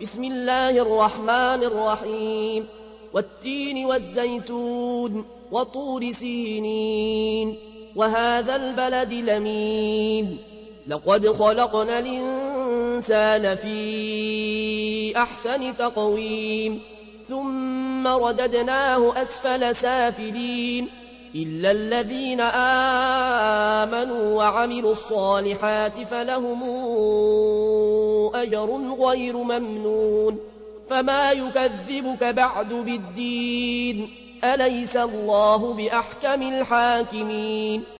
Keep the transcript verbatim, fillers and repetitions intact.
بسم الله الرحمن الرحيم والتين والزيتون وطور سينين وهذا البلد لمين لقد خلقنا الإنسان في أحسن تقويم ثم رددناه أسفل سافلين إلا الذين آمنوا وعملوا الصالحات فلهم أجر غير ممنون فما يكذبك بعد بالدين أليس الله بأحكم الحاكمين